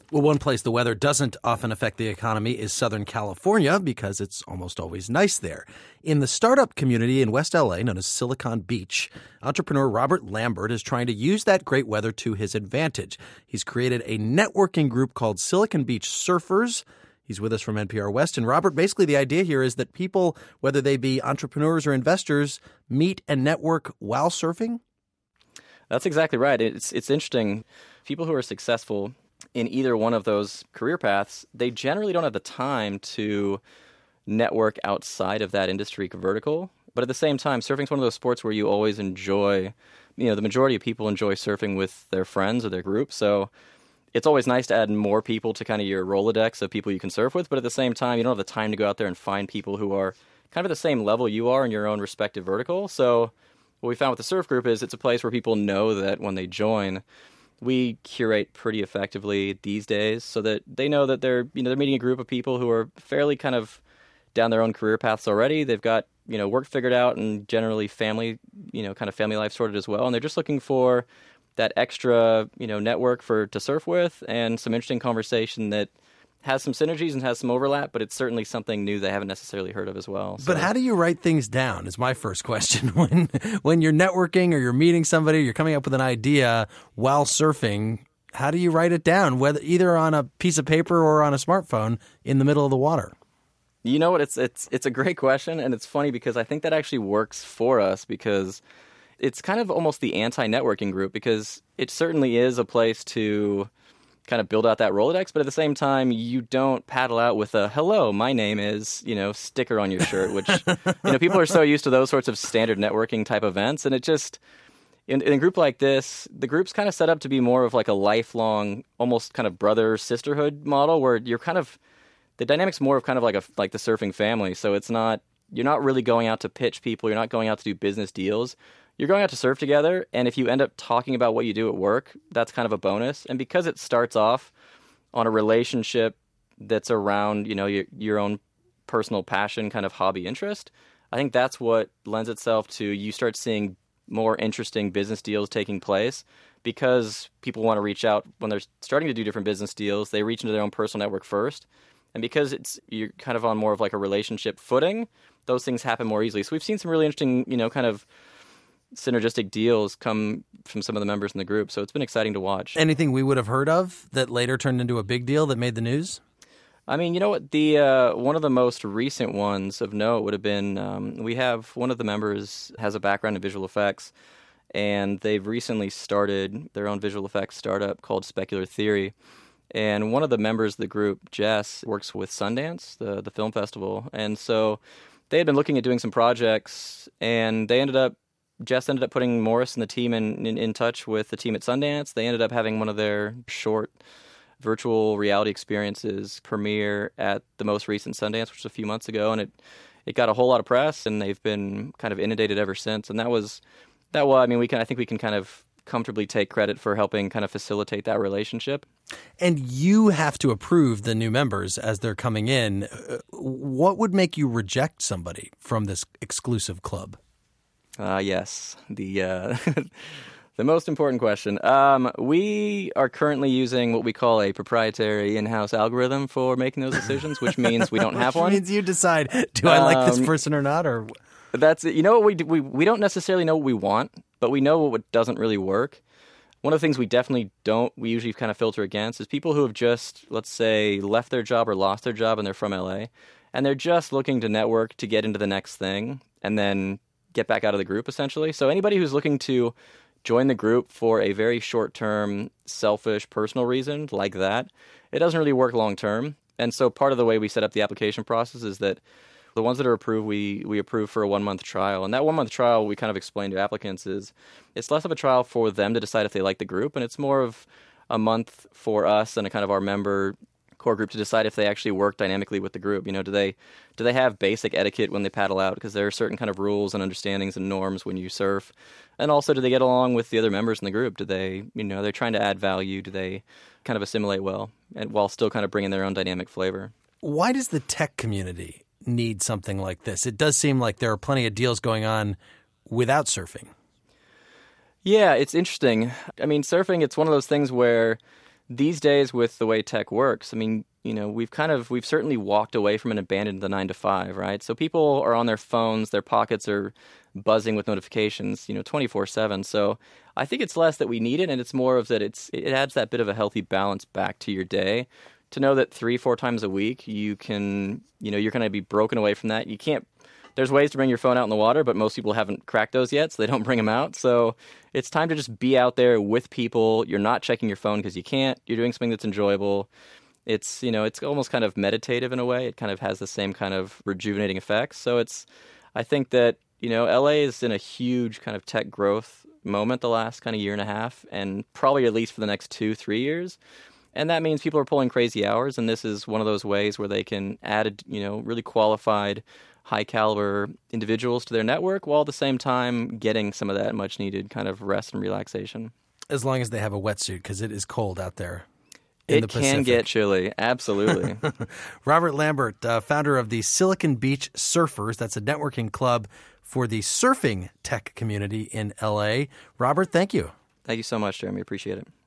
Well, one place the weather doesn't often affect the economy is Southern California because it's almost always nice there. In the startup community in West LA, known as Silicon Beach, entrepreneur Robert Lambert is trying to use that great weather to his advantage. He's created a networking group called Silicon Beach Surfers. He's with us from NPR West. And Robert, basically the idea here is that people, whether they be entrepreneurs or investors, meet and network while surfing? That's exactly right. It's interesting. People who are successful in either one of those career paths, they generally don't have the time to network outside of that industry vertical. But at the same time, surfing is one of those sports where you always enjoy, the majority of people enjoy surfing with their friends or their group. So it's always nice to add more people to kind of your Rolodex of people you can surf with. But at the same time, you don't have the time to go out there and find people who are kind of at the same level you are in your own respective vertical. So what we found with the surf group is it's a place where people know that when they join, we curate pretty effectively these days so that they know that they're meeting a group of people who are fairly kind of down their own career paths already. They've got, work figured out and generally family, kind of family life sorted as well. And they're just looking for that extra, network to surf with and some interesting conversation that has some synergies and has some overlap, but it's certainly something new they haven't necessarily heard of as well. So. But how do you write things down is my first question. When you're networking or you're meeting somebody, you're coming up with an idea while surfing, how do you write it down, whether either on a piece of paper or on a smartphone in the middle of the water? You know what? It's a great question, and it's funny because I think that actually works for us because it's kind of almost the anti-networking group because it certainly is a place to kind of build out that Rolodex, but at the same time, you don't paddle out with a "hello, my name is," sticker on your shirt, which, people are so used to those sorts of standard networking type events. And it just, in a group like this, the group's kind of set up to be more of like a lifelong, almost kind of brother-sisterhood model where you're kind of, the dynamic's more of kind of like the surfing family. So you're not really going out to pitch people, you're not going out to do business deals. You're going out to surf together, and if you end up talking about what you do at work, that's kind of a bonus. And because it starts off on a relationship that's around, your own personal passion, kind of hobby interest, I think that's what lends itself to you start seeing more interesting business deals taking place because people want to reach out when they're starting to do different business deals. They reach into their own personal network first. And because you're kind of on more of like a relationship footing, those things happen more easily. So we've seen some really interesting, kind of synergistic deals come from some of the members in the group. So it's been exciting to watch. Anything we would have heard of that later turned into a big deal that made the news? I mean, you know what? One of the most recent ones of note would have been, we have one of the members has a background in visual effects, and they've recently started their own visual effects startup called Specular Theory. And one of the members of the group, Jess, works with Sundance, the film festival. And so they had been looking at doing some projects, and Jess ended up putting Morris and the team in touch with the team at Sundance. They ended up having one of their short virtual reality experiences premiere at the most recent Sundance, which was a few months ago, and it got a whole lot of press, and they've been kind of inundated ever since. And I think we can kind of comfortably take credit for helping kind of facilitate that relationship. And you have to approve the new members as they're coming in. What would make you reject somebody from this exclusive club? Yes, the most important question. We are currently using what we call a proprietary in-house algorithm for making those decisions, which means we don't have one. Which means you decide, do I like this person or not? Or that's it. You know what we do? We don't necessarily know what we want, but we know what doesn't really work. One of the things we usually kind of filter against is people who have just, let's say, left their job or lost their job and they're from LA, and they're just looking to network to get into the next thing and then get back out of the group, essentially. So anybody who's looking to join the group for a very short-term, selfish, personal reason like that, it doesn't really work long-term. And so part of the way we set up the application process is that the ones that are approved, we approve for a 1-month trial. And that 1-month trial, we kind of explain to applicants is it's less of a trial for them to decide if they like the group, and it's more of a month for us and a kind of our member core group to decide if they actually work dynamically with the group. Do they have basic etiquette when they paddle out? Because there are certain kind of rules and understandings and norms when you surf. And also, do they get along with the other members in the group? Do they, they're trying to add value? Do they kind of assimilate well, and while still kind of bringing their own dynamic flavor? Why does the tech community need something like this? It does seem like there are plenty of deals going on without surfing. Yeah, it's interesting. I mean, surfing, it's one of those things where these days with the way tech works, I mean, we've certainly walked away from and abandoned the 9 to 5, right? So people are on their phones, their pockets are buzzing with notifications, 24/7. So I think it's less that we need it, and it's more of that it adds that bit of a healthy balance back to your day to know that 3-4 times a week you're going to be broken away from that. You can't. There's ways to bring your phone out in the water, but most people haven't cracked those yet, so they don't bring them out. So it's time to just be out there with people. You're not checking your phone because you can't. You're doing something that's enjoyable. It's almost kind of meditative in a way. It kind of has the same kind of rejuvenating effects. So I think that, LA is in a huge kind of tech growth moment the last kind of year and a half, and probably at least for the next 2-3 years. And that means people are pulling crazy hours, and this is one of those ways where they can add, really qualified, high-caliber individuals to their network while at the same time getting some of that much-needed kind of rest and relaxation. As long as they have a wetsuit, because it is cold out there. It can get chilly, absolutely. Robert Lambert, founder of the Silicon Beach Surfers. That's a networking club for the surfing tech community in L.A. Robert, thank you. Thank you so much, Jeremy. Appreciate it.